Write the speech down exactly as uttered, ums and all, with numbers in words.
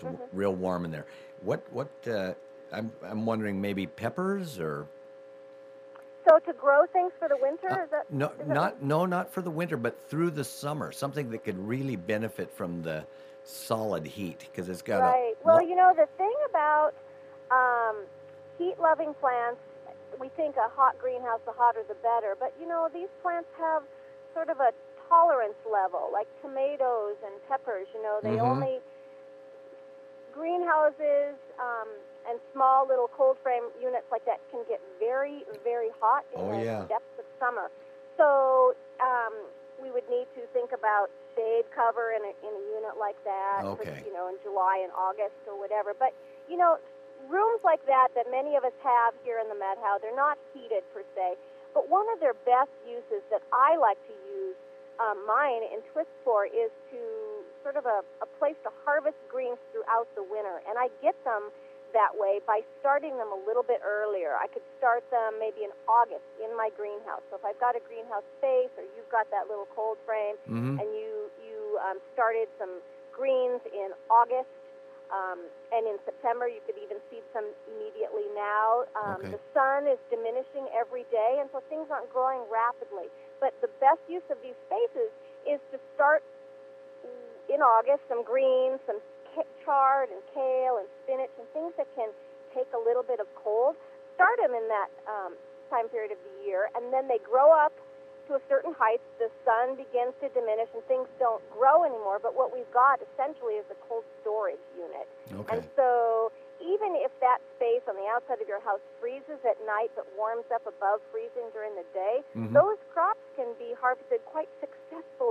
w- hmm real warm in there. What what uh, I'm I'm wondering maybe peppers or So to grow things for the uh, winter, is that no is that what? not no not for the winter, but through the summer, something that could really benefit from the solid heat because it's got a Right. Well, lot. you know, the thing about um, heat-loving plants, we think a hot greenhouse, the hotter the better. But, you know, these plants have sort of a tolerance level, like tomatoes and peppers. You know, they Mm-hmm. only, greenhouses um, and small little cold frame units like that can get very, very hot in Oh the yeah. depths of summer. So um, we would need to think about shade cover in a, in a unit like that for, Okay. you know, in July and August or whatever. But, you know, rooms like that that many of us have here in the Met House, they're not heated per se, but one of their best uses that I like to use um, mine in Twist for is to sort of a, a place to harvest greens throughout the winter. And I get them that way by starting them a little bit earlier. I could start them maybe in August in my greenhouse. So if I've got a greenhouse space or you've got that little cold frame Mm-hmm. and you, you um, started some greens in August, um, and in September, you could even seed some immediately now. Um, Okay. the sun is diminishing every day, and so things aren't growing rapidly. But the best use of these spaces is to start in August some greens, some chard and kale and spinach and things that can take a little bit of cold. Start them in that um, time period of the year, and then they grow up to a certain height. The sun begins to diminish, and things don't grow anymore. But what we've got essentially is a cold storage unit. And Okay. so even if that space on the outside of your house freezes at night but warms up above freezing during the day, Mm-hmm. those crops can be harvested quite successfully